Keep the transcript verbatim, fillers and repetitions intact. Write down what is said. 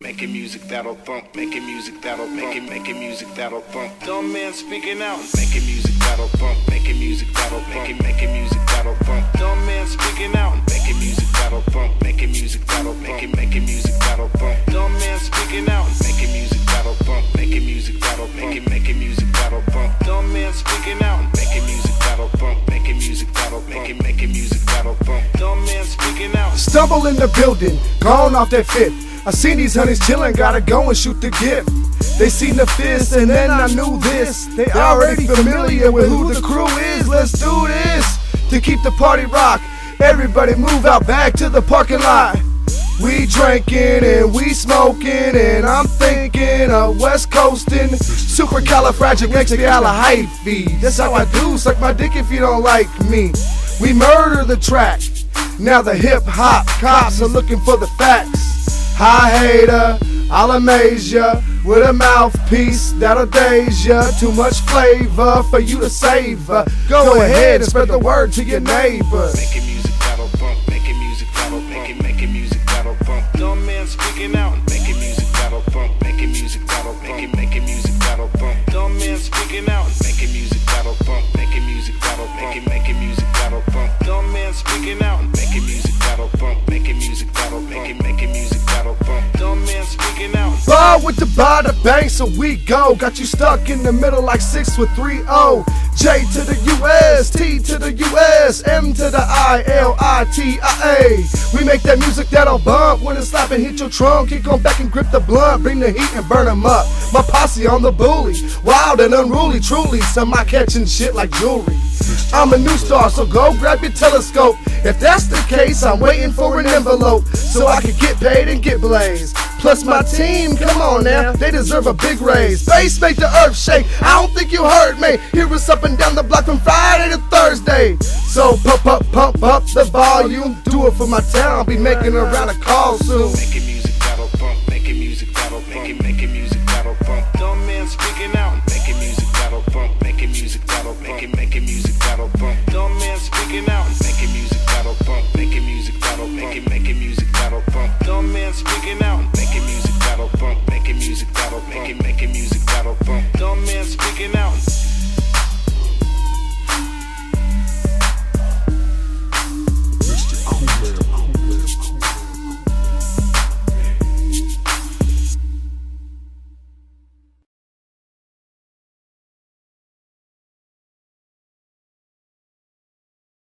Making music that'll bump, making music that'll making making music that'll bump. Dumb man speaking out, making music that'll bump, making music that'll making making music that'll bump. Dumb man speaking out, making music that'll bump, making music that'll making making music that'll bump. Dumb man speaking out, making music that'll bump, making music that'll making making music that'll bump. Dumb man speaking out, making music that'll bump, making music that'll making making music that'll bump. Dumb man speaking out. Stumble in the building, gone off that fifth. I seen these honeys chillin', gotta go and shoot the gift. They seen the fist and then I knew this. They already familiar with who the crew is. Let's do this to keep the party rock. Everybody move out back to the parking lot. We drinking and we smoking and I'm thinking of West Coastin'. Supercalifragilisticexpialidocious. That's how I do, suck my dick if you don't like me. We murder the track. Now the hip hop cops are looking for the facts. Hi hater, I'll amaze ya with a mouthpiece that'll daze ya. Too much flavor for you to savor. Go ahead and spread the word to your neighbors. Making music that'll bump, making music that'll making making music that'll bump. Dumb man speaking out, making music that'll bump, making music that'll making making music that'll bump. Dumb man speaking out, making music that'll bump, making music that'll making making music that'll bump. Dumb man speaking out, making music that'll bump, making music that'll making making music that'll bump. Dumb man speaking out. Bar with the bada bang, so we go. Got you stuck in the middle like six with three O. J to the U S, T to the U S, M to the I, L I T I A. We make that music that'll bump when it's slap and hit your trunk. Kick on back and grip the blunt, bring the heat and burn them up. My posse on the bully, wild and unruly, truly. Some I catching shit like jewelry. I'm a new star, so go grab your telescope. If that's the case, I'm waiting for an envelope so I can get paid and get blazed. Plus my team, come on now, they deserve a big raise. Bass make the earth shake, I don't think you heard me. Hear us up and down the block from Friday to Thursday. So pump up, pump up the volume. Do it for my town, be making a round of calls soon. Making music that'll bump, making music that'll making making music that'll bump. Dumb man speaking out, making music that'll bump, making music that'll making making music that'll bump. Dumb man speaking out, making music that'll bump, making music that'll making making music that'll bump. Dumb man speaking out, making music that'll bump, making music that'll making making music that'll bump. Dumb man speaking out.